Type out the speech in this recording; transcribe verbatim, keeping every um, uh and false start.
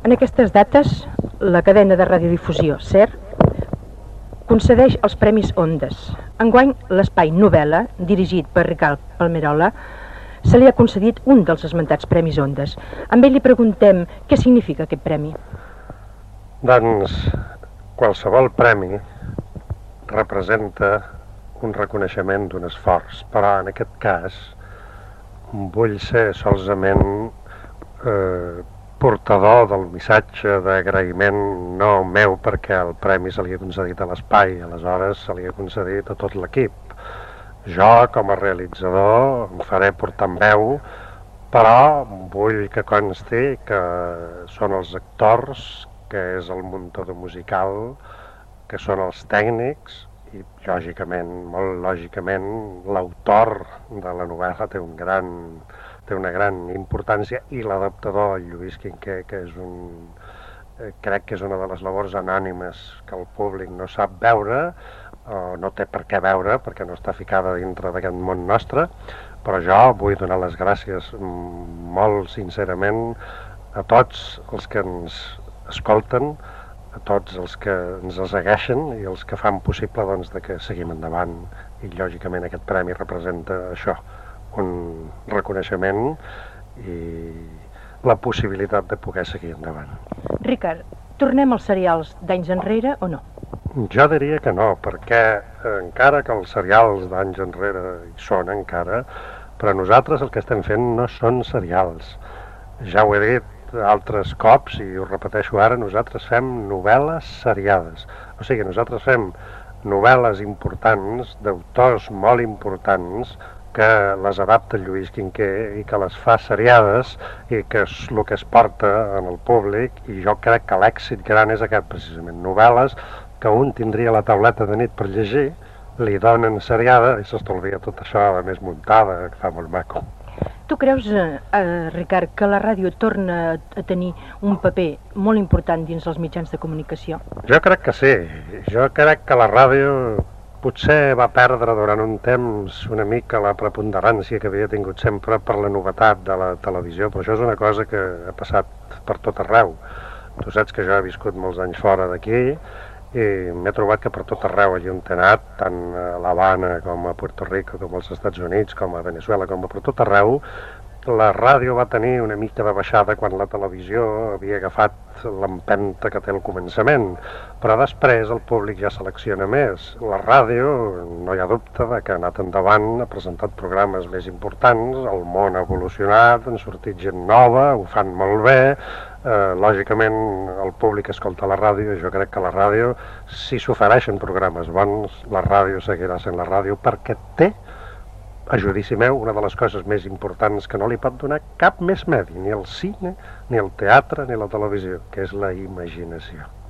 En aquestes dates, la cadena de radiodifusió SER concedeix els Premis Ondes. Enguany, l'espai Novel·la, dirigit per Ricard Palmerola, se li ha concedit un dels esmentats Premis Ondes. A ell li preguntem què significa aquest premi. Doncs qualsevol premi representa un reconeixement d'un esforç, però en aquest cas vull ser solament eh, portador del missatge d'agraïment no meu, perquè el premi se li ha concedit a l'espai, aleshores se li ha concedit a tot l'equip. Jo, com a realitzador, em faré portaveu, però vull que consti que són els actors, que és el muntador musical, que són els tècnics i, lògicament, molt lògicament, l'autor de la novel·la té un gran, té una gran importància, i l'adaptador, el Lluís Quinquer, que és un, eh, crec que és una de les labors anònimes que el públic no sap veure, o no té per què veure, perquè no està ficada dintre d'aquest món nostre, però jo vull donar les gràcies molt sincerament a tots els que ens escolten, a tots els que ens segueixen i els que fan possible, doncs, de que seguim endavant. I lògicament aquest premi representa això, un reconeixement i la possibilitat de poder seguir endavant. Ricard, tornem als serials d'anys enrere o no? Jo diria que no, perquè encara que els serials d'anys enrere hi són encara, però nosaltres el que estem fent no són serials. Ja ho he dit altres cops i ho repeteixo ara, nosaltres fem novel·les seriades. O sigui, nosaltres fem novel·les importants, d'autors molt importants, que les adapta Lluís Quinquer i que les fa seriades i que és el que es porta en el públic, i jo crec que l'èxit gran és aquest, precisament. Novel·les que un tindria a la tauleta de nit per llegir, li donen seriada i s'estalvia tot això de més muntada, que fa molt maco. Tu creus, eh, eh, Ricard, que la ràdio torna a tenir un paper molt important dins els mitjans de comunicació? Jo crec que sí. Jo crec que la ràdio potser va perdre durant un temps una mica la preponderància que havia tingut sempre per la novetat de la televisió, però això és una cosa que ha passat per tot arreu. Tu saps que jo he viscut molts anys fora d'aquí i m'he trobat que per tot arreu, allí on he anat, tant a l'Havana com a Puerto Rico, com als Estats Units, com a Venezuela, com a per tot arreu, la ràdio va tenir una mica de baixada quan la televisió havia agafat l'empenta que té al començament, però després el públic ja selecciona més. La ràdio, no hi ha dubte de que ha anat endavant, ha presentat programes més importants, el món ha evolucionat, han sortit gent nova, ho fan molt bé, eh, lògicament el públic escolta la ràdio, i jo crec que la ràdio, si s'ofereixen programes bons, la ràdio seguirà sent la ràdio, perquè té, a judici meu, una de les coses més importants que no li pot donar cap més medi, ni el cine, ni el teatre, ni la televisió, que és la imaginació.